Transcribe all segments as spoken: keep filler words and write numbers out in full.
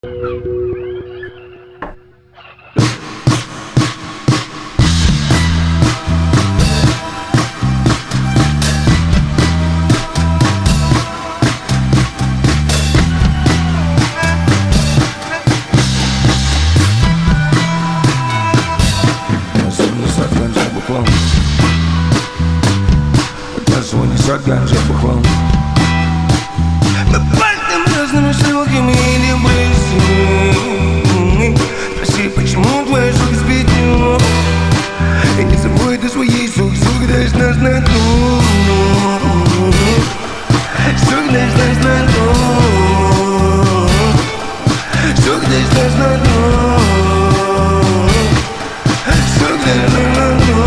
Ганжа бухлом. Мы пальцем разными широкими депрессиями. Спроси, почему твои шутки сбить не мог. И не забудь ты своей сук, сук, дашь нас на дно. Сук, дашь нас на дно. Сук, дашь нас на дно. Сук, дашь нас на дно.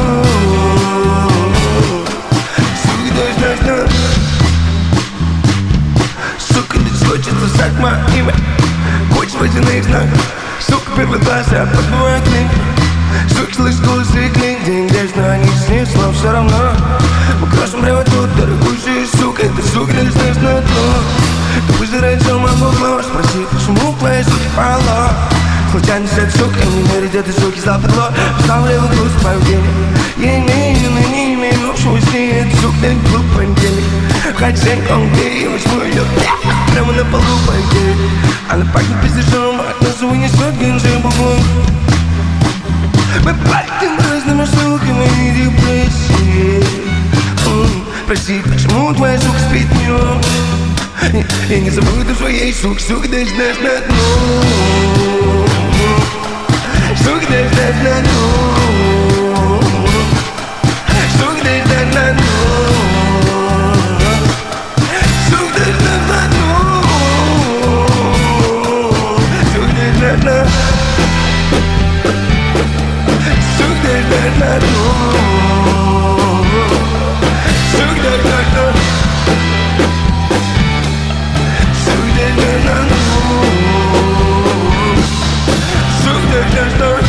Сука, не хочется стать моим. Хочешь водяных знаков. Сука, первый класс, я подбываю книг. Сука, слышь, голос и клик. День грязь, но не снит, но все равно. Мы крошим прямо тут, дорогущая сука. Ты, сука, не знаешь на дно. Ты выжираешь все моего ложь. Спроси, почему в твоей суке поло. Случайно сядь, сука, не мерить этой суки за подло. Вставляю груз в поведение. Я имею, но не имею общего с ней. Это сука, ты глупый денег. Хотя он гей, возьму ее прямо на полу пойдет. Она пахнет пиздежом, от нас вынесет ганжей бухлом. Мы пальцем разными штуками и депрессии. Прости, почему твоя сука спит днем? Я не забуду своей суки, сука, дай знать на дно. Сука, дай знать на дно. Сука, дай знать на дно. Suck